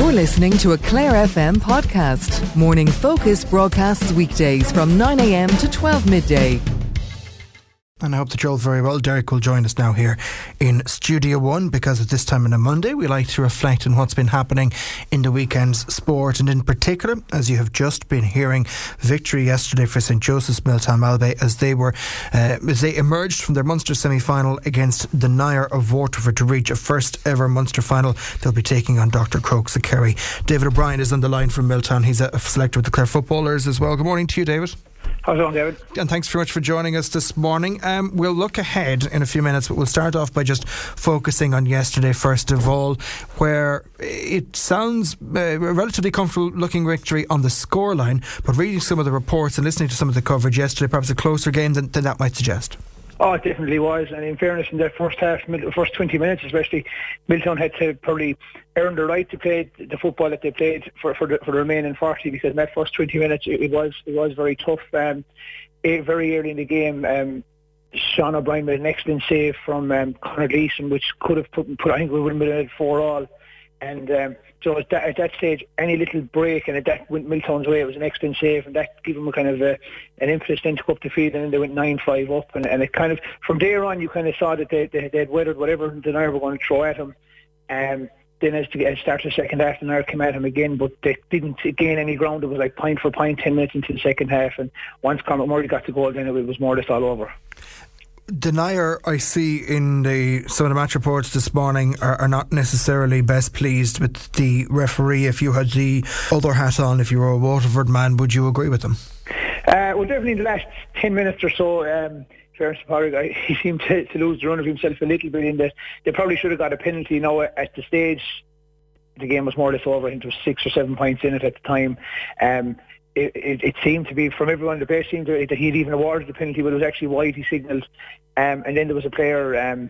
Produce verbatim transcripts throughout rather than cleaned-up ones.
You're listening to a Clare F M podcast. Morning Focus broadcasts weekdays from nine a m to twelve midday. And I hope that you're all very well. Derek will join us now here in Studio One, because at this time on a Monday we like to reflect on what's been happening in the weekend's sport, and in particular, as you have just been hearing, victory yesterday for St Joseph's Milltown Malbay as they were uh, as they emerged from their Munster semi-final against the Nair of Waterford to reach a first ever Munster final. They'll be taking on Doctor Crokes of Kerry. David O'Brien is on the line from Milltown. He's a selector with the Clare footballers as well. Good morning to you, David. How's it going, David? And thanks very much for joining us this morning. Um, we'll look ahead in a few minutes, but we'll start off by just focusing on yesterday first of all, where it sounds uh, a relatively comfortable looking victory on the scoreline, but reading some of the reports and listening to some of the coverage yesterday, perhaps a closer game than, than that might suggest. Oh, it definitely was. And in fairness, in their first half, the first twenty minutes especially, Milltown had to probably earn the right to play the football that they played for for the, for the remaining forty, because in that first twenty minutes it, it was it was very tough. Um, it, very early in the game, um, Sean O'Brien made an excellent save from um, Conor Gleeson, which could have put, put I think we would have been at four all. And um, so at that, at that stage, any little break, and at that went Milltown's way, it was an excellent save, and that gave them a kind of a, an impetus then to go up the field, and then they went nine five up, and, and it kind of, from there on, you kind of saw that they, they, they'd weathered whatever the Nair were going to throw at them. Um, then as the start of the second half, the Nair came at him again, but they didn't gain any ground. It was like point for point, ten minutes into the second half, and once Cormac Murray got the goal, then it was more or less all over. The Nair, I see in the some of the match reports this morning, are, are not necessarily best pleased with the referee. If you had the other hat on, if you were a Waterford man, would you agree with them? Uh, well, definitely in the last ten minutes or so, um, Fairness to Parry, he seemed to, to lose the run of himself a little bit in that they probably should have got a penalty. Now, at the stage, the game was more or less over. I think there was six or seven points in it at the time. Um, It, it, it seemed to be, from everyone, the best seemed to, that he'd even awarded the penalty, but it was actually wide, he signalled. Um, and then there was a player um,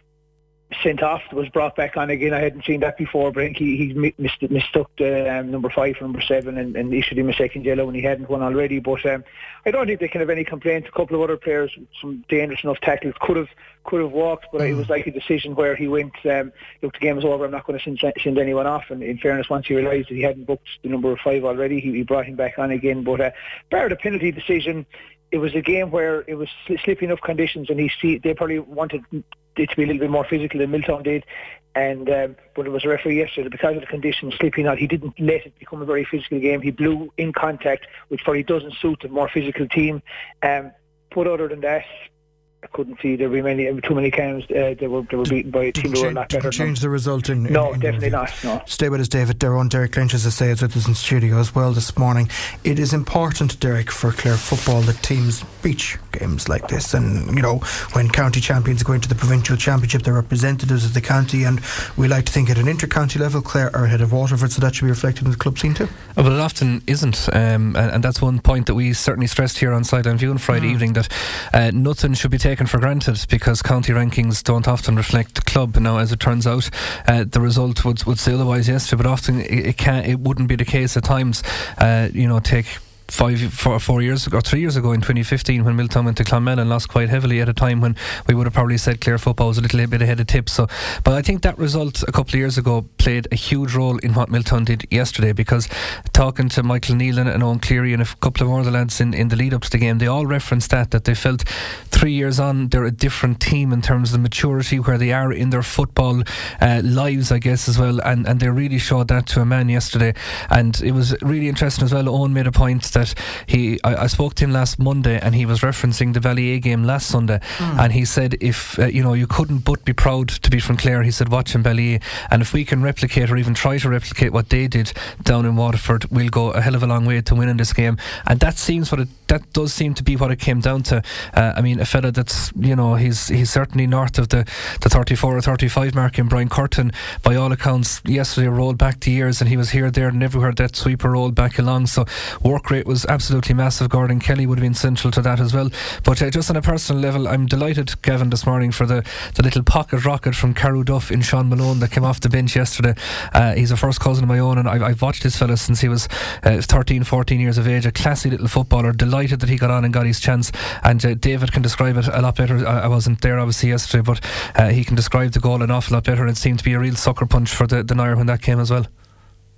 sent off that was brought back on again. I hadn't seen that before, but I think he, he missed, mistook the um, number five for number seven and, and issued him a second yellow when he hadn't one already. But um, I don't think they can have any complaints. A couple of other players, some dangerous enough tackles, could have could have walked, but mm. it was like a decision where he went, um, look, the game is over, I'm not going to send, send anyone off. And in fairness, once he realised that he hadn't booked the number five already, he, he brought him back on again. But uh, bar the penalty decision, it was a game where it was slippy enough conditions, and he see, they probably wanted it to be a little bit more physical than Milltown did. And um, but it was a referee yesterday, because of the conditions slipping out, he didn't let it become a very physical game. He blew in contact, which probably doesn't suit a more physical team. Um, but other than that, I couldn't see there were many, too many times uh, they were they were beaten by a team that were a lot better. Change the result in, in no, in definitely not. No. Stay with us, David. Their own Derek Lynch, as I say, is with us in studio as well this morning. It is important, Derek, for Clare football that teams reach games like this, and you know, when county champions go into the provincial championship, they're representatives of the county, and we like to think at an inter-county level Clare are ahead of Waterford, so that should be reflected in the club scene too. Oh, but it often isn't, um, and, and that's one point that we certainly stressed here on Sideline View on Friday mm. evening, that uh, nothing should be taken for granted, because county rankings don't often reflect the club. Now, as it turns out, uh, the result would would say otherwise yesterday, but often it, it can't, it wouldn't be the case at times. Uh, you know, take Five, four, four years ago, or three years ago in twenty fifteen, when Milltown went to Clonmel and lost quite heavily at a time when we would have probably said Clare football was a little bit ahead of tips. So, but I think that result a couple of years ago played a huge role in what Milltown did yesterday, because talking to Michael Nealon and Owen Cleary and a couple of other lads in, in the lead up to the game, they all referenced that, that they felt three years on they're a different team in terms of the maturity, where they are in their football uh, lives, I guess, as well, and, and they really showed that to a man yesterday. And it was really interesting as well. Owen made a point that he I, I spoke to him last Monday, and he was referencing the Ballyea game last Sunday, mm. and he said if uh, you know, you couldn't but be proud to be from Clare. He said watching Ballyea, and if we can replicate or even try to replicate what they did down in Waterford, we'll go a hell of a long way to winning this game. And that seems what it that does seem to be what it came down to. uh, I mean, a fella that's, you know, he's he's certainly north of the, the thirty-four or thirty-five mark in Brian Curtin, by all accounts. Yesterday rolled back the years, and he was here, there and everywhere that sweeper rolled back along, so work rate was absolutely massive. Gordon Kelly would have been central to that as well. But uh, just on a personal level, I'm delighted, Gavin, this morning for the, the little pocket rocket from Carew Duff in Sean Malone that came off the bench yesterday. Uh, he's a first cousin of my own, and I've, I've watched this fella since he was uh, thirteen, fourteen years of age. A classy little footballer. Delighted that he got on and got his chance, and uh, David can describe it a lot better. I, I wasn't there obviously yesterday, but uh, he can describe the goal an awful lot better. It seemed to be a real sucker punch for the, the Nair when that came as well.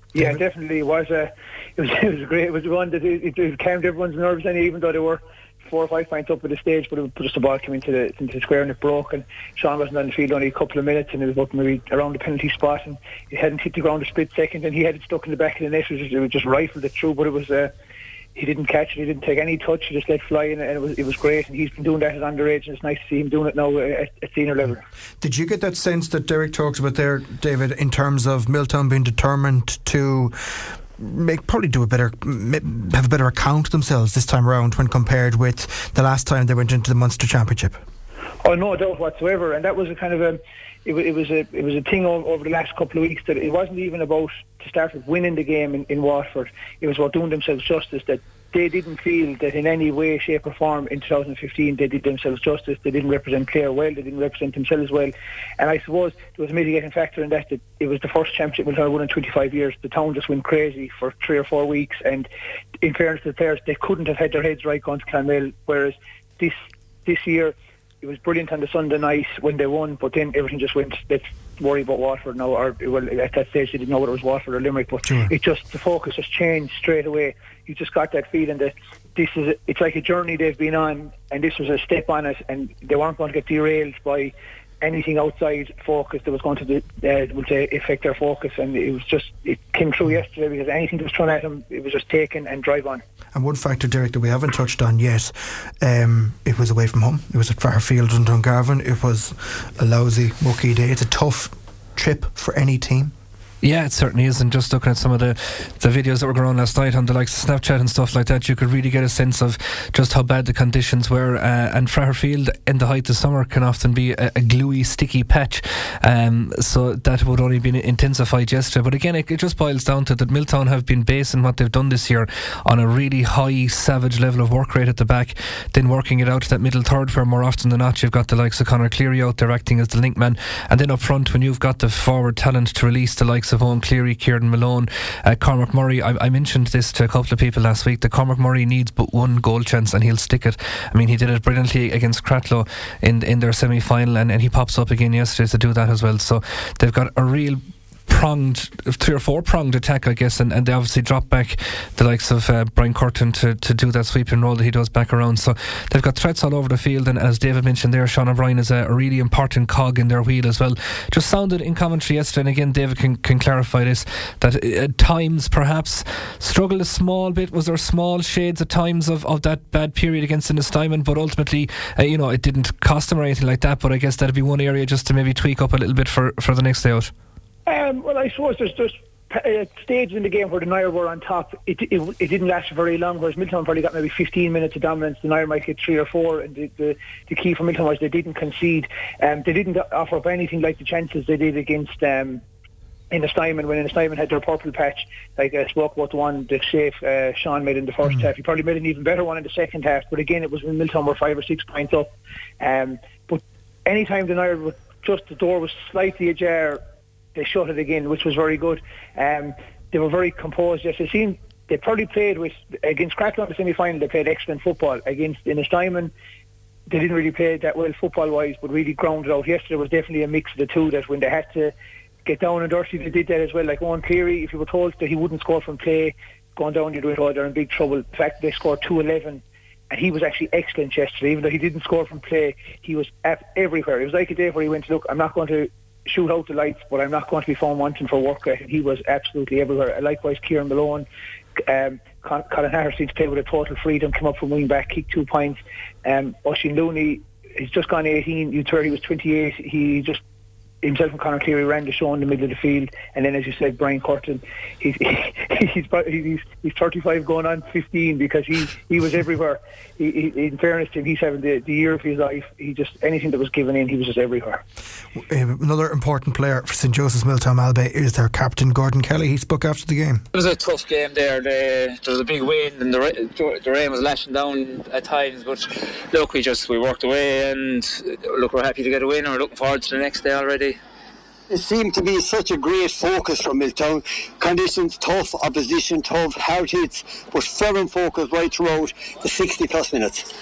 Yeah, David? definitely it was a it was it was great. It was one that it, it calmed everyone's nerves, and even though they were four or five points up at the stage, but it was just the ball came into the into the square and it broke, and Sean wasn't on the field only a couple of minutes, and it was up maybe around the penalty spot, and he hadn't hit the ground a split second, and he had it stuck in the back of the net. It was just, it was just rifled it through, but it was uh, he didn't catch it, he didn't take any touch, he just let fly, and it was it was great, and he's been doing that at underage, and it's nice to see him doing it now at, at senior level. Did you get that sense that Derek talked about there, David, in terms of Milltown being determined to make probably do a better have a better account of themselves this time around when compared with the last time they went into the Munster Championship? Oh, no doubt whatsoever, and that was a kind of a it, it was a it was a thing over, over the last couple of weeks that it wasn't even about to start with winning the game in, in Waterford. It was about doing themselves justice, that they didn't feel that in any way, shape or form in two thousand fifteen they did themselves justice. They didn't represent Clare well, they didn't represent themselves well, and I suppose there was a mitigating factor in that, that it was the first championship Milltown won in twenty-five years. The town just went crazy for three or four weeks, and in fairness to the players, they couldn't have had their heads right going to Clonmel, whereas this this year it was brilliant on the Sunday night when they won, but then everything just went, let's worry about Waterford now, or well, at that stage they didn't know whether it was Waterford or Limerick, but sure. It just, the focus just changed straight away. You just got that feeling that this is a, it's like a journey they've been on, and this was a step on it, and they weren't going to get derailed by anything outside focus that was going to uh, would say affect their focus, and it was just, it came through yesterday, because anything that was thrown at them, it was just taken and drive on. And one factor, Derek, that we haven't touched on yet, um, it was away from home. It was at Fairfield in Dungarvan. It was a lousy, mucky day. It's a tough trip for any team. Yeah, it certainly is, and just looking at some of the, the videos that were going on last night on the likes of Snapchat and stuff like that, you could really get a sense of just how bad the conditions were, uh, and Fairfield in the height of summer can often be a, a gluey, sticky patch, um, so that would only be intensified yesterday. But again, it, it just boils down to that Milltown have been basing what they've done this year on a really high, savage level of work rate at the back, then working it out to that middle third where more often than not you've got the likes of Conor Cleary out there acting as the link man, and then up front when you've got the forward talent to release the likes of Owen Cleary, Kieran Malone, uh, Cormac Murray. I, I mentioned this to a couple of people last week that Cormac Murray needs but one goal chance and he'll stick it. I mean, he did it brilliantly against Cratloe in in their semi-final, and, and he pops up again yesterday to do that as well. So they've got a real pronged, three or four pronged attack, I guess, and, and they obviously drop back the likes of uh, Brian Curtin to, to do that sweep and roll that he does back around. So they've got threats all over the field, and as David mentioned there, Sean O'Brien is a, a really important cog in their wheel as well. Just sounded in commentary yesterday, and again David can, can clarify this, that at times perhaps struggled a small bit. Was there small shades at times of, of that bad period against Innistymen, but ultimately uh, you know, it didn't cost them or anything like that, but I guess that'd be one area just to maybe tweak up a little bit for, for the next day out. Um, well, I suppose there's just uh, stages in the game where the Nair were on top. It, it it didn't last very long, whereas Milltown probably got maybe fifteen minutes of dominance. The Nair might get three or four, and the, the, the key for Milltown was they didn't concede. Um, they didn't offer up anything like the chances they did against um, Innistymen, when Innistymen had their purple patch. Like I spoke about the one that Shafe, uh, Sean made in the first mm. half. He probably made an even better one in the second half, but again, it was when Milltown were five or six points up. Um, but any time the Nair, was just the door was slightly ajar, they shut it again, which was very good. Um, they were very composed. Yes, they seemed they probably played with against Cratloe in the semi-final. They played excellent football. Against Innistymen, they didn't really play that well football-wise, but really grounded out. Yesterday was definitely a mix of the two. That when they had to get down and dirty, they did that as well. Like Owen Cleary, if you were told that he wouldn't score from play, going down, you're doing oh, they're in big trouble. The fact that they scored two eleven. And he was actually excellent yesterday. Even though he didn't score from play, he was at everywhere. It was like a day where he went, look, I'm not going to shoot out the lights, but I'm not going to be found wanting for work rate. And he was absolutely everywhere. Likewise, Kieran Malone, um, Con- Colin Harris seemed to play with a total freedom, come up from wing back, kick two points. Um, Oisín Looney, he's just gone eighteen. You'd heard he was twenty-eight. He just himself and Conor Cleary ran the show in the middle of the field, and then as you said, Brian Curtin, he's he's he's, he's thirty-five going on fifteen, because he, he was everywhere. He, he, in fairness to him, he's having the, the year of his life. He just, anything that was given in, he was just everywhere. Another important player for Saint Joseph's Milltown Malbay is their captain Gordon Kelly. He spoke after the game. It was a tough game there. The, there was a big wind and the, the rain was lashing down at times, but look, we just we worked away, and look, we're happy to get a win, and we're looking forward to the next day already. It seemed to be such a great focus from Milltown. Conditions tough, opposition tough, hard hits, but firm focus right throughout the sixty plus minutes.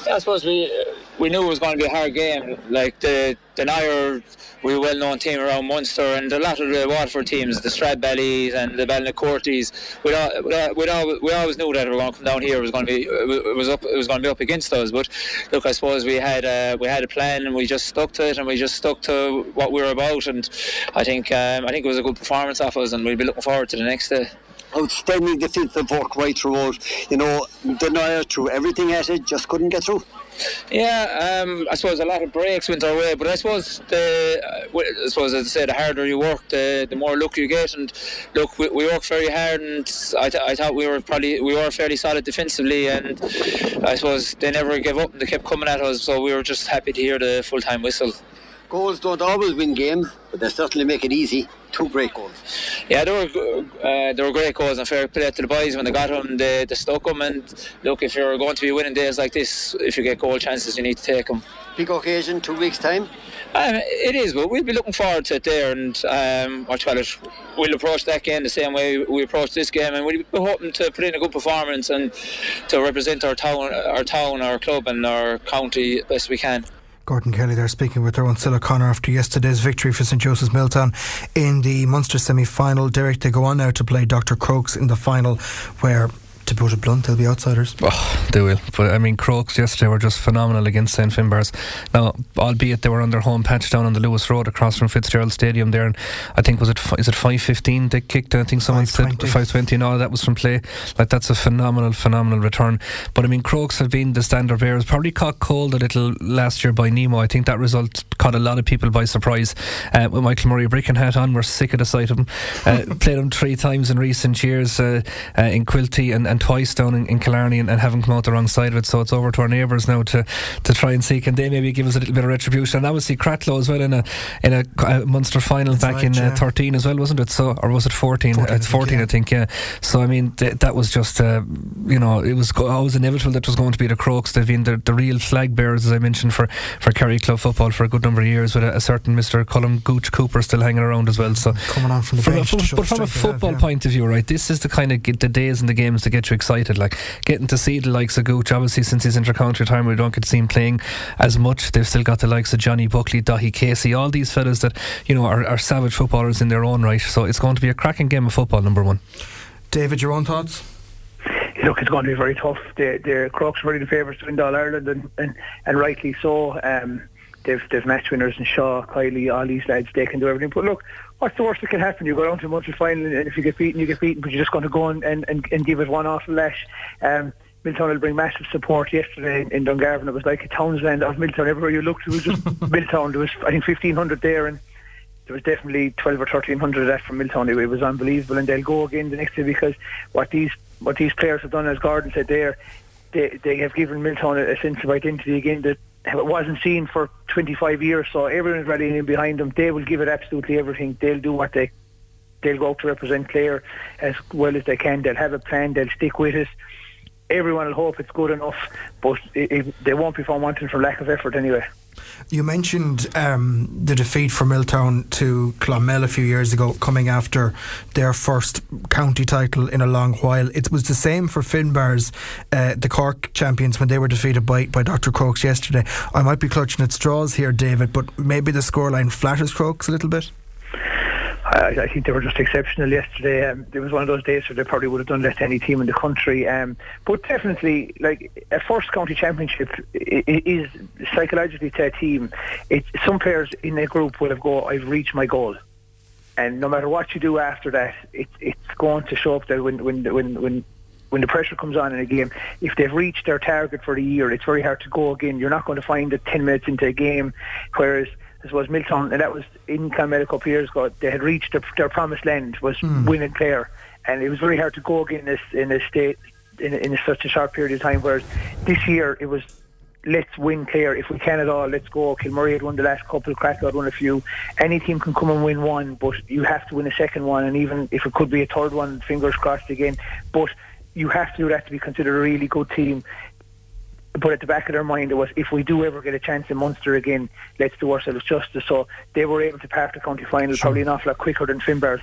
I suppose we we knew it was going to be a hard game. Like the the Nair, we well known team around Munster, and a lot of the Waterford teams, the Stradballys and the Ballynacourties, we all, we all, we all, we always knew that we were going to come down here. It was going to be it was up it was going to be up against us. But look, I suppose we had a, we had a plan, and we just stuck to it, and we just stuck to what we were about. And I think um, I think it was a good performance off us, and we'll be looking forward to the next day. Outstanding defensive work right throughout. You know, the Nair threw everything at it, just couldn't get through. Yeah, um, I suppose a lot of breaks went our way, but I suppose the uh, I suppose as I said, the harder you work, the the more luck you get. And look, we, we worked very hard, and I, th- I thought we were probably we were fairly solid defensively, and I suppose they never gave up and they kept coming at us. So we were just happy to hear the full time whistle. Goals don't always win games, but they certainly make it easy. Two great goals. Yeah, they were uh, they were great goals, and fair play to the boys when they got them. They, they stuck them, and look, if you're going to be winning days like this, if you get goal chances, you need to take them. Big occasion, two weeks time. Um, it is, but we'll be looking forward to it there, and um, what you call it, we'll approach that game the same way we approach this game, and we'll be hoping to put in a good performance and to represent our town, our town, our club, and our county best we can. Gordon Kelly there speaking with their own Cilla Connor after yesterday's victory for St Joseph's Milltown in the Munster semi-final. Derek, they go on now to play Doctor Crokes in the final, where, to put it blunt, they'll be outsiders. Oh, they will. But I mean, Crokes yesterday were just phenomenal against Saint Finbarrs. Now, albeit they were on their home patch down on the Lewis Road across from Fitzgerald Stadium there, and I think was it is it five fifteen they kicked? I think someone said five twenty. No, that was from play. Like, that's a phenomenal, phenomenal return. But I mean, Crokes have been the standard bearers. Probably caught cold a little last year by Nemo. I think that result caught a lot of people by surprise. Uh, with Michael Murray Bricken hat on, we're sick of the sight of him. Uh, played him three times in recent years uh, uh, in Quilty and, and twice down in, in Killarney, and, and haven't come out the wrong side of it. So it's over to our neighbours now to, to try and see can they maybe give us a little bit of retribution. And obviously Cratloe as well in a in a, a Munster final. That's back right, in uh, yeah. thirteen as well, wasn't it? So, or was it fourteen? fourteen it's fourteen, I think, yeah. I think, yeah. So I mean, th- that was just uh, you know, it was go- always inevitable that was going to be the Crokes. They've been the, the real flag bearers, as I mentioned, for, for Kerry Club football for a good number of years, with a, a certain Mister Colm Gooch Cooper still hanging around as well. So coming on from the from bench, a, from, but from a football have, yeah. point of view, right, this is the kind of get the days and the games that get you excited. Like getting to see the likes of Gooch. Obviously, since his inter-county time, we don't get to see him playing as much. They've still got the likes of Johnny Buckley, Dahi Casey, all these fellas that, you know, are, are savage footballers in their own right. So it's going to be a cracking game of football, number one. David, your own thoughts? Look, it's going to be very tough. The, the Crokes are really the favourites to win All Ireland, and, and, and rightly so. Um, they've, they've match winners in Shaw, Kiley, all these lads. They can do everything. But look, what's the worst that can happen? You go down to a Munster final, and if you get beaten, you get beaten. But you're just going to go and, and, and, and give it one awful lash. Um, Milltown will bring massive support yesterday in, in Dungarvan. It was like a Townsland of Milltown. Everywhere you looked, it was just Milltown. There was, I think, fifteen hundred there, and there was definitely twelve or thirteen hundred of that from Milltown. It was unbelievable, and they'll go again the next day, because what these what these players have done, as Gordon said there, they they have given Milltown a, a sense of identity again that it wasn't seen for twenty-five years. So everyone's rallying in behind them. They will give it absolutely everything. They'll do what they they'll go out to represent Clare as well as they can. They'll have a plan. They'll stick with it. Everyone will hope it's good enough, but it, it, they won't be found wanting for lack of effort anyway. You mentioned um, the defeat for Milltown to Clonmel a few years ago, coming after their first county title in a long while. It was the same for Finbarrs, uh, the Cork champions, when they were defeated by, by Doctor Crokes yesterday. I might be clutching at straws here, David, but maybe the scoreline flatters Crokes a little bit? I, I think they were just exceptional yesterday. Um, it was one of those days where they probably would have done less to any team in the country. Um, but definitely, like, a first county championship is psychologically to a team. It's, some players in a group will have go, I've reached my goal. And no matter what you do after that, it, it's going to show up that when when when when when the pressure comes on in a game, if they've reached their target for the year, it's very hard to go again. You're not going to find it ten minutes into a game, whereas as was Milltown, and that was in Clonmel a couple of years ago, they had reached their, their promised land, was mm. winning Clare, and it was very hard to go again in this in this state in, in such a short period of time. Whereas this year it was, let's win Clare if we can at all. Let's go. Kilmurray had won the last couple, Cratloe had won a few. Any team can come and win one, but you have to win a second one, and even if it could be a third one, fingers crossed again. But you have to do that to be considered a really good team. But at the back of their mind it was, if we do ever get a chance in Munster again, let's do ourselves justice. So they were able to pass the county final sure. probably an awful lot quicker than Finbarrs were.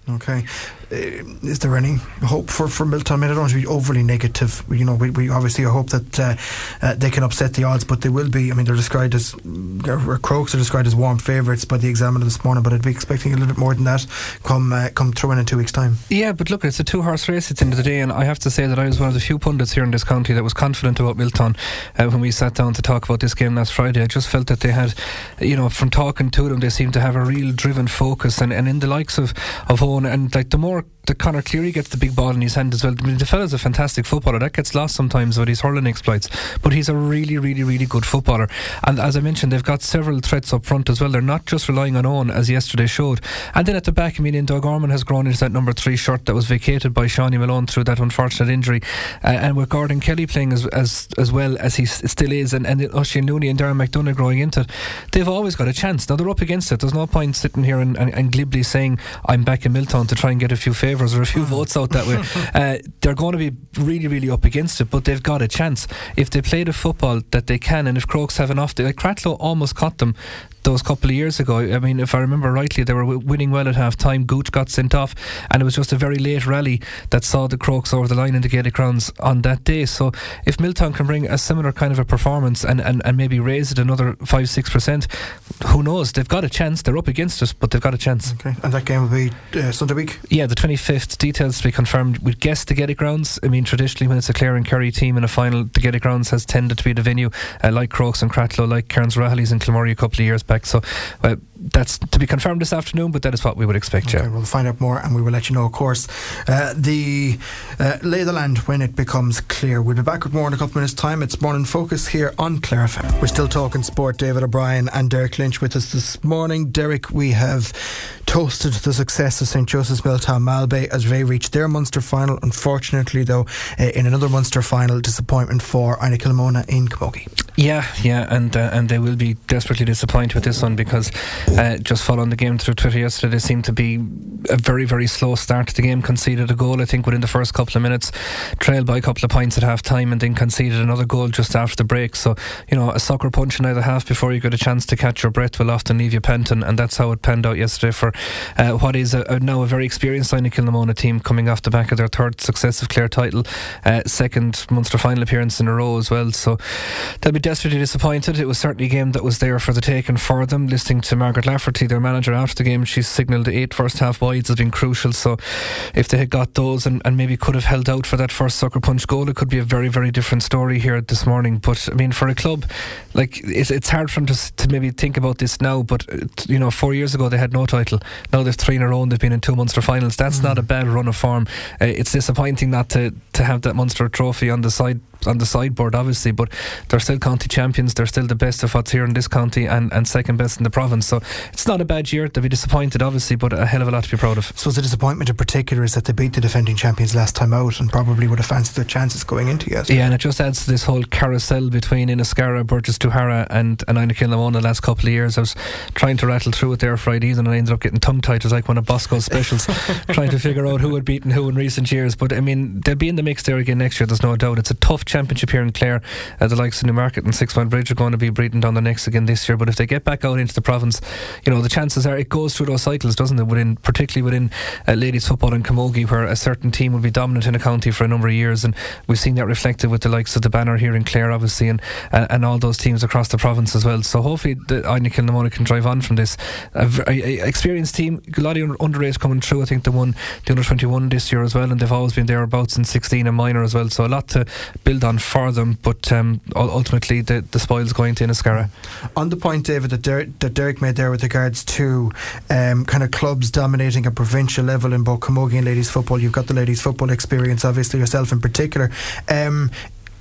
Okay. Uh, is there any hope for, for Milton? I mean, I don't want to be overly negative. You know, we, we obviously hope that uh, uh, they can upset the odds, but they will be. I mean, they're described as uh, Crokes are described as warm favourites by the Examiner this morning, but I'd be expecting a little bit more than that come uh, come through in two weeks' time. Yeah, but look, it's a two-horse race at the end of the day, and I have to say that I was one of the few pundits here in this county that was confident about Milton uh, when we sat down to talk about this game last Friday. I just felt that they had, you know, from talking to them, they seemed to have a real driven focus, and, and in the likes of of Owen, and like the more that Conor Cleary gets the big ball in his hand as well. I mean, the fella's a fantastic footballer. That gets lost sometimes with his hurling exploits, but he's a really, really, really good footballer. And as I mentioned, they've got several threats up front as well. They're not just relying on Owen, as yesterday showed. And then at the back, I mean, Doug Orman has grown into that number three shirt that was vacated by Shawnee Malone through that unfortunate injury. Uh, and with Gordon Kelly playing as as, as well as he s- still is, and, and Oisin Looney and Darren McDonough growing into it, they've always got a chance. Now, they're up against it. There's no point sitting here and, and, and glibly saying, I'm back in Milton to try and get a few favours or a few votes out that way. Uh, they're going to be really, really up against it, but they've got a chance if they play the football that they can, and if Crokes have enough. Like Cratloe almost caught them those couple of years ago. I mean, if I remember rightly, they were w- winning well at half time. Gooch got sent off, and it was just a very late rally that saw the Crokes over the line in the Gaelic grounds on that day. So if Milton can bring a similar kind of a performance and, and, and maybe raise it another five six percent, who knows? They've got a chance. They're up against it, but they've got a chance. Okay, and that game will be uh, Sunday week. Yeah, the twenty-fifth. Details to be confirmed. We'd guess the Gaelic grounds. I mean, traditionally when it's a Clare and Kerry team in a final, the Gaelic grounds has tended to be the venue, uh, like Crokes and Cratloe, like Cairns Rahilly's in Kilmurray a couple of years back. So uh, that's to be confirmed this afternoon, but that is what we would expect. Okay, yeah, we'll find out more and we will let you know, of course, uh, the uh, lay of the land when it becomes clear. We'll be back with more in a couple of minutes' time. It's Morning Focus here on Clare F M. We're still talking sport. David O'Brien and Derek Lynch with us this morning. Derek, we have toasted the success of St Joseph's Milltown Malbay as they reached their Munster final. Unfortunately, though, uh, in another Munster final, disappointment for Aina Kilmona in Camogie. Yeah, yeah, and uh, and they will be desperately disappointed with this one because uh, just following the game through Twitter yesterday, they seemed to be a very, very slow start to the game. Conceded a goal, I think, within the first couple of minutes, trailed by a couple of points at half time, and then conceded another goal just after the break. So, you know, a sucker punch in either half before you get a chance to catch your breath will often leave you panting, and that's how it panned out yesterday for uh, what is a, a, now a very experienced Aina Kilmona team coming off the back of their third successive Clare title, uh, second Munster final appearance in a row as well. So they'll be desperately disappointed. It was certainly a game that was there for the taking for them. Listening to Margaret Lafferty, their manager, after the game, she signalled the eight first half wides has been crucial. So if they had got those and, and maybe could have held out for that first sucker punch goal, it could be a very, very different story here this morning. But I mean, for a club, like it's, it's hard for them to, to maybe think about this now, but you know, four years ago they had no title. Now they've three in a row and they've been in two Munster finals. That's mm. not a bad run of form. Uh, it's disappointing not to, to have that Munster trophy on the side on the sideboard, obviously, but they're still county champions. They're still the best of what's here in this county, and, and second best in the province. So it's not a bad year. They'll be disappointed, obviously, but a hell of a lot to be proud of. So the disappointment in particular is that they beat the defending champions last time out and probably would have fancied their chances going into yesterday. Yeah, and it just adds to this whole carousel between Inniscarra, Burgess Tuhara and, and Aina Kilmona the last couple of years. I was trying to rattle through it there Friday and I ended up getting tongue-tied. It was like one of Bosco's specials trying to figure out who had beaten who in recent years. But I mean, they'll be in the mix there again next year, there's no doubt. It's a tough championship here in Clare. Uh, the likes of Newmarket and Six Mile Bridge are going to be breathing down their necks again this year, but if they get back out into the province, you know, the chances are it goes through those cycles, doesn't it, within, particularly within uh, ladies football in Camogie, where a certain team will be dominant in a county for a number of years, and we've seen that reflected with the likes of the Banner here in Clare, obviously, and uh, and all those teams across the province as well. So hopefully the Aina Kilmona can drive on from this. A, a, a experienced team, a lot of underage coming through. I think they won the under twenty-one this year as well, and they've always been thereabouts in sixteen and minor as well, so a lot to build on for them. But um, ultimately the, the spoils going to Inniscarra. On the point, David, that Derek, that Derek made there with regards to um, kind of clubs dominating a provincial level in both Camogie and ladies football, you've got the ladies football experience, obviously yourself in particular. Um,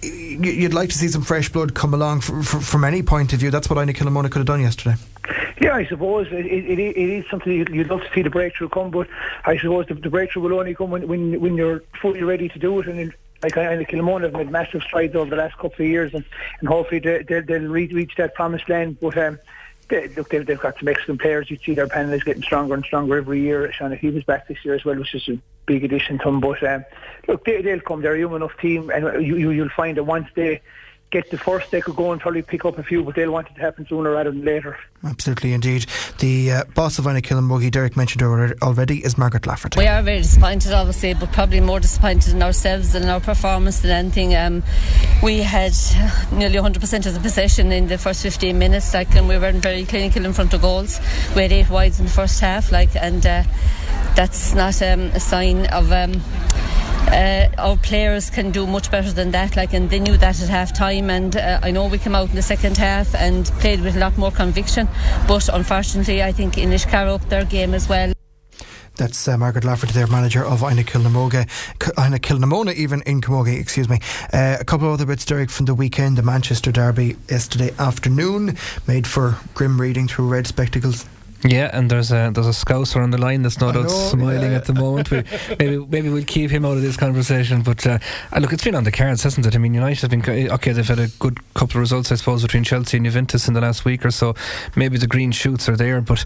you'd like to see some fresh blood come along for, for, from any point of view. That's what Aina Kilmona could have done yesterday. Yeah, I suppose it, it, it is something you'd, you'd love to see the breakthrough come, but I suppose the, the breakthrough will only come when, when, when you're fully ready to do it. And it, like Aina Kilmona have made massive strides over the last couple of years, and, and hopefully they, they, they'll reach, reach that promised land. But um, they, look, they've, they've got some excellent players. You see their panel is getting stronger and stronger every year. Shauna Keefe is back this year as well, which is a big addition to them. But um, look, they, they'll come. They're a young enough team, and you, you, you'll find that once they get the first, they could go and probably pick up a few, but they'll want it to happen sooner rather than later. Absolutely, indeed. The uh, boss of Inagh-Kilnamogie, Derek mentioned her already, is Margaret Lafferty. We are very disappointed, obviously, but probably more disappointed in ourselves and our performance than anything. Um, we had nearly one hundred percent of the possession in the first fifteen minutes, like, and we weren't very clinical in front of goals. We had eight wides in the first half, like, and uh, that's not um, a sign of... Um, Uh, our players can do much better than that, like, and they knew that at half time, and uh, I know we came out in the second half and played with a lot more conviction, but unfortunately I think Inishcar upped their game as well. That's uh, Margaret Lafferty, their manager of Inagh-Kilnamogie, Inagh-Kilnamona even in Camogie, excuse me. Uh, a couple of other bits, Derek, from the weekend. The Manchester derby yesterday afternoon, made for grim reading through red spectacles. Yeah, and there's a there's a Scouser on the line that's no doubt smiling yeah. at the moment. We, maybe maybe we'll keep him out of this conversation. But uh, look, it's been on the cards, hasn't it? I mean, United have been okay. They've had a good couple of results, I suppose, between Chelsea and Juventus in the last week or so. Maybe the green shoots are there, but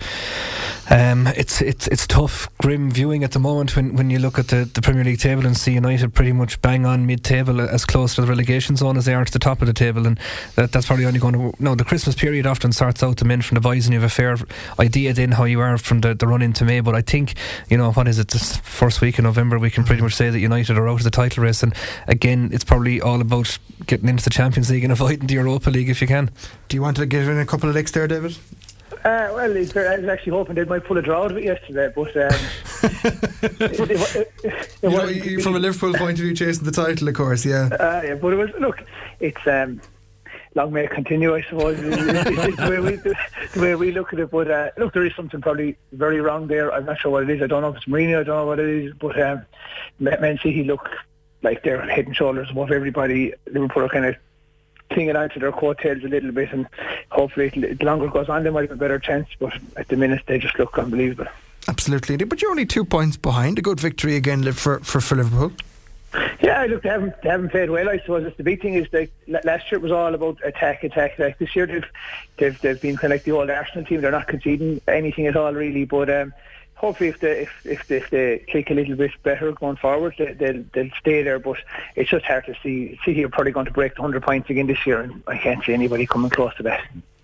um, it's it's it's tough, grim viewing at the moment when, when you look at the, the Premier League table and see United pretty much bang on mid-table, as close to the relegation zone as they are to the top of the table, and that, that's probably only going to. No, the Christmas period often sorts out the men from the boys, and you have a fair idea then how you are from the, the run into May. But I think, you know, what is it, this first week in November, we can pretty much say that United are out of the title race, and again it's probably all about getting into the Champions League and avoiding the Europa League if you can. Do you want to give in a couple of licks there, David? Uh, well, I was actually hoping they might pull a draw out of it yesterday, but um, it, it, it, it you know, you, from a Liverpool point of view, chasing the title, of course, yeah. Uh, yeah, but it was, look, it's um, long may it continue, I suppose. It's, it's the, way we, the way we look at it. But uh, look, there is something probably very wrong there. I'm not sure what it is. I don't know if it's Mourinho. I don't know what it is. But um, Man City look like they're head and shoulders above everybody. Liverpool are kind of clinging on to their coattails a little bit, and hopefully the longer it goes on, they might have a better chance. But at the minute, they just look unbelievable. Absolutely. But you're only two points behind. A good victory again for for, for Liverpool. Yeah, look, they haven't they haven't played well, I suppose. The big thing is that last year it was all about attack, attack, attack. This year they've they've, they've been kind of like the old Arsenal team. They're not conceding anything at all, really. But um, hopefully, if they if, if they if they click a little bit better going forward, they, they'll they'll stay there. But it's just hard to see. City are probably going to break the hundred points again this year, and I can't see anybody coming close to that.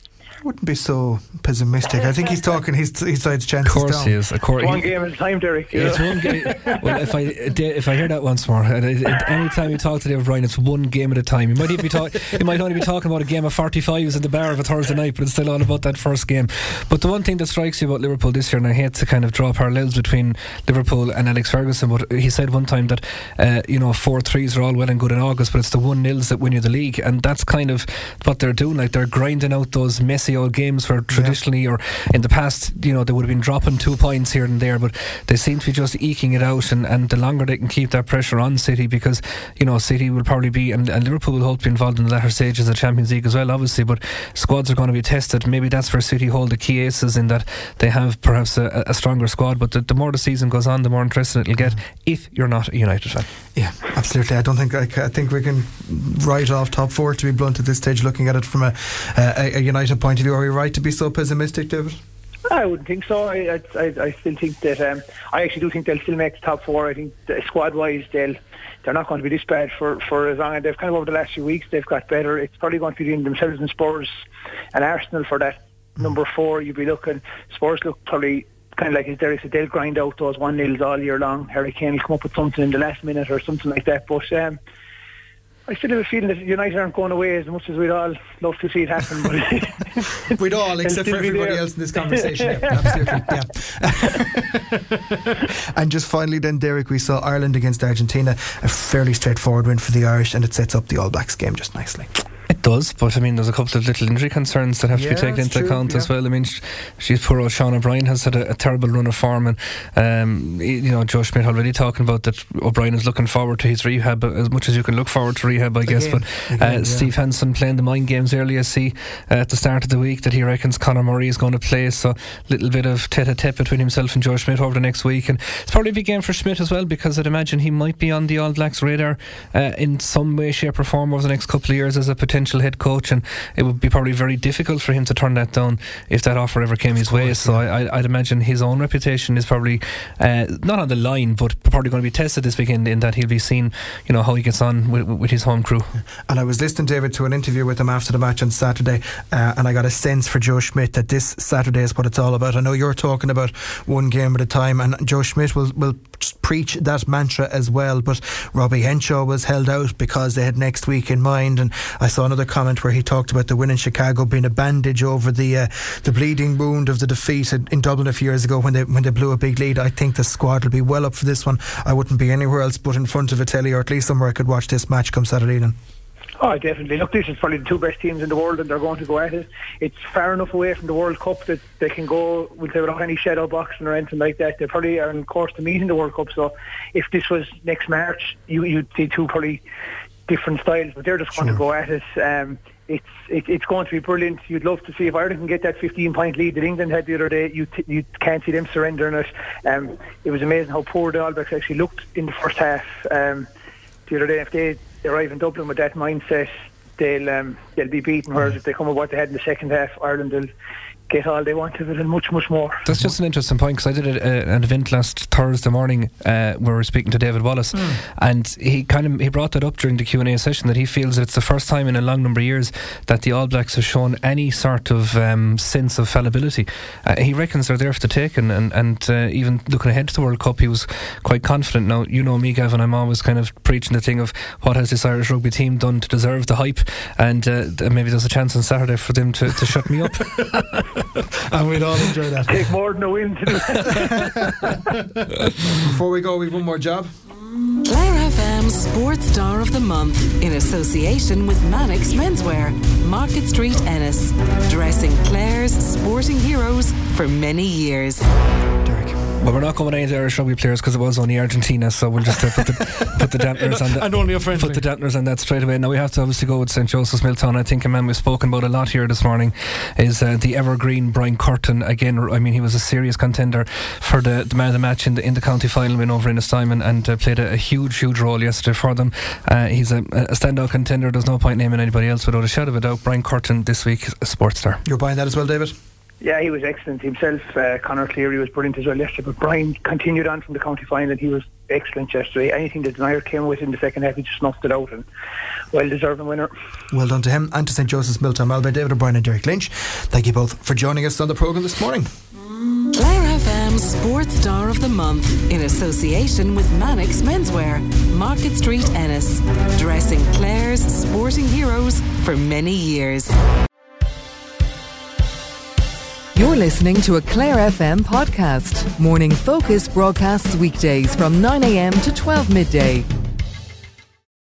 I wouldn't be so pessimistic. I think he's talking his, his side's chances down. Of course he is. Of course, one he, game at a time, Derek. Yeah, it's one game. Well, if I if I hear that once more, any time you talk to David Ryan, it's one game at a time. You might even be talk, you might only be talking about a game of forty-fives in the bar of a Thursday night, but it's still all about that first game. But the one thing that strikes you about Liverpool this year, and I hate to kind of draw parallels between Liverpool and Alex Ferguson, but he said one time that uh, you know four threes are all well and good in August, but it's the one nils that win you the league, and that's kind of what they're doing. Like, they're grinding out those messy old games where traditionally, yeah. or in the past, you know, they would have been dropping two points here and there, but they seem to be just eking it out, and, and the longer they can keep that pressure on City, because, you know, City will probably be, and, and Liverpool will hope to be involved in the latter stages of the Champions League as well, obviously, but squads are going to be tested. Maybe that's where City hold the key aces, in that they have perhaps a, a stronger squad, but the, the more the season goes on, the more interesting it'll get, if you're not a United fan. Yeah, absolutely. I don't think I, I think we can write off top four, to be blunt, at this stage, looking at it from a, a, a United point of view. Are we right to be so pessimistic, David? I wouldn't think so. I I, I still think that um, I actually do think they'll still make the top four. I think squad wise they'll they're not going to be this bad for, for as long as they've kind of over the last few weeks they've got better. It's probably going to be themselves and Spurs and Arsenal for that mm. number four. You'd be looking Spurs look probably kind of like as Derek said, they'll grind out those one nils all year long. Harry Kane will come up with something in the last minute or something like that. But um, I still have a feeing that United aren't going away as much as we'd all love to see it happen. But we'd all, except for everybody else in this conversation. Yeah, absolutely. Yeah. And just finally then, Derek, we saw Ireland against Argentina, a fairly straightforward win for the Irish, and it sets up the All Blacks game just nicely. It does, but I mean, there's a couple of little injury concerns that have yeah, to be taken into true, account yeah. as well. I mean, she's poor old Sean O'Brien has had a, a terrible run of form, and um, you know, Joe Schmidt already talking about that O'Brien is looking forward to his rehab as much as you can look forward to rehab, I guess. Again, but again, uh, yeah. Steve Hansen playing the mind games earlier, see uh, at the start of the week that he reckons Conor Murray is going to play, so a little bit of tete-a-tete between himself and Joe Schmidt over the next week, and it's probably a big game for Schmidt as well, because I'd imagine he might be on the All Blacks radar uh, in some way, shape or form over the next couple of years as a potential potential head coach, and it would be probably very difficult for him to turn that down if that offer ever came his way. So I, I'd imagine his own reputation is probably uh, not on the line, but probably going to be tested this weekend in that he'll be seeing, you know, how he gets on with, with his home crew. And I was listening, David, to an interview with him after the match on Saturday, uh, and I got a sense for Joe Schmidt that this Saturday is what it's all about. I know you're talking about one game at a time, and Joe Schmidt will, will preach that mantra as well, but Robbie Henshaw was held out because they had next week in mind, and I saw another comment where he talked about the win in Chicago being a bandage over the uh, the bleeding wound of the defeat in Dublin a few years ago when they when they blew a big lead. I think the squad will be well up for this one. I wouldn't be anywhere else but in front of a telly, or at least somewhere I could watch this match come Saturday evening. Oh, definitely. Look, this is probably the two best teams in the world, and they're going to go at it. It's far enough away from the World Cup that they can go, we'll say, without any shadow boxing or anything like that. They probably are on course to meet in the World Cup. So if this was next March, you, you'd see two probably different styles, but they're just going sure. to go at it. Um, it's it, it's going to be brilliant. You'd love to see if Ireland can get that fifteen point lead that England had the other day. You t- you can't see them surrendering it. Um, it was amazing how poor the All Blacks actually looked in the first half. Um, the other day, if they arrive in Dublin with that mindset, they'll um, they'll be beaten. Whereas if they come with what they had in the second half, Ireland will get all they want of it and much, much more. That's just an interesting point, because I did a, a, an event last Thursday morning uh, where we were speaking to David Wallace, mm. and he kind of he brought that up during the Q and A session, that he feels that it's the first time in a long number of years that the All Blacks have shown any sort of um, sense of fallibility. Uh, he reckons they're there for the taking, and, and uh, even looking ahead to the World Cup, he was quite confident. Now, you know me, Gavin, I'm always kind of preaching the thing of what has this Irish rugby team done to deserve the hype, and uh, maybe there's a chance on Saturday for them to, to shut me up. And we'd all enjoy that. Take more than a win to do. Before we go, we've one more job. Clare F M Sports Star of the Month, in association with Mannix Menswear, Market Street, Ennis, dressing Clare's sporting heroes for many years. Derek. Well, we're not going into Irish rugby players because it was only Argentina, so we'll just uh, put the put the dampeners on that. And only a friendly. Put the dampeners on that straight away. Now we have to obviously go with Saint Joseph's Milltown. I think a man we've spoken about a lot here this morning is uh, the evergreen Brian Curtin. Again, I mean, he was a serious contender for the, the man of the match in the in the county final win over Innistimon, and, and uh, played a, a huge, huge role yesterday for them. Uh, he's a, a standout contender. There's no point naming anybody else without a shadow of a doubt. Brian Curtin this week, a sports star. You're buying that as well, David? Yeah, he was excellent himself. uh, Conor Cleary was brilliant as well yesterday, but Brian continued on from the county final, and he was excellent yesterday. Anything that Denier came with in the second half, he just snuffed it out, and well deserving winner. Well done to him and to Saint Joseph's Milltown. Well by David O'Brien and Derek Lynch. Thank you both for joining us on the programme this morning. Clare F M Sports Star of the Month, in association with Mannix Menswear, Market Street, Ennis, dressing Clare's sporting heroes for many years. You're listening to a Clare F M podcast. Morning Focus broadcasts weekdays from nine a m to twelve midday.